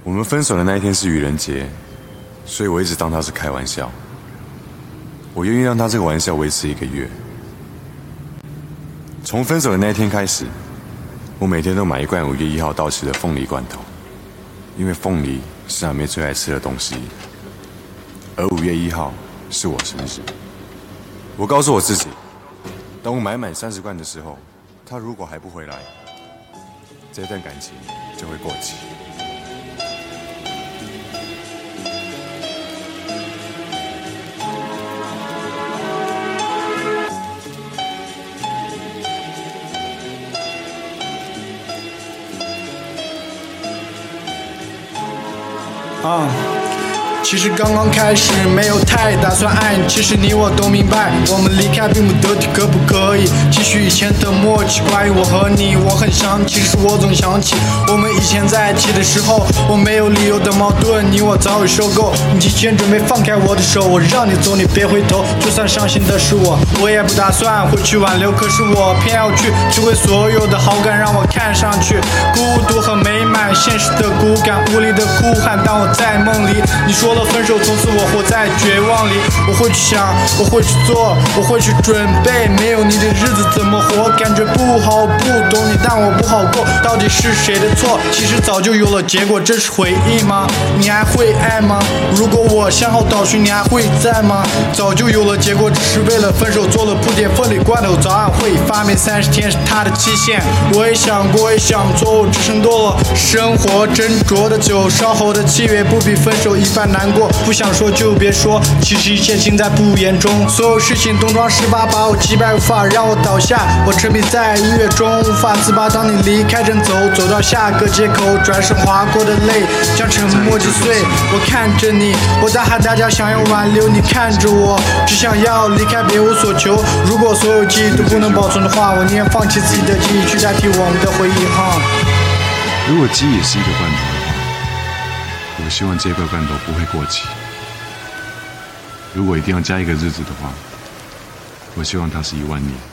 我们分手的那一天是愚人节，所以我一直当他是开玩笑。我愿意让他这个玩笑维持1个月。从分手的那一天开始，我每天都买一罐5月1号到期的凤梨罐头，因为凤梨是阿妹最爱吃的东西，而5月1号是我生日。我告诉我自己，等我买满30罐的时候，他如果还不回来，这段感情就会过期。 其实刚刚开始没有太打算爱你，其实你我都明白，我们离开并不得体，可不可以继续以前的默契？关于我和你，我很想，其实我总想起我们以前在一起的时候，我没有理由的矛盾，你我早已受够。你提前准备放开我的手，我让你走，你别回头。就算伤心的是我，我也不打算回去挽留，可是我偏要去摧毁所有的好感，让我看上去孤独和美满，现实的骨感，无力的哭喊。当我在梦里，你说了分手，从此我活在绝望里。我会去想，我会去做，我会去准备，没有你的日子怎么活？感觉不好，不懂你，但我不好过。到底是谁的错？其实早就有了结果，这是回忆吗？你还会爱吗？如果我向后倒叙，你还会在吗？早就有了结果，只是为了分手做了铺垫。凤梨罐头早晚会发霉，30天是它的期限。我也想过，也想做，只剩多了生活斟酌的酒，稍后的契约不比分手一般难过。不想说就别说，其实一切尽在不言中。所有事情东窗事发，把我击败，无法让我倒下。我沉迷在音乐中，无法自拔。当你离开正走，走到下个街口，转身划过的泪将沉默击碎。我看着你，我大喊大叫，想要挽留，你看着我，只想要离开，别无所求。如果所有记忆都不能保存的话，我宁愿放弃自己的记忆，去代替我们的回忆。 如果鸡也是一个罐头的话，我希望这块罐头不会过期。如果一定要加一个日子的话，我希望它是1万年。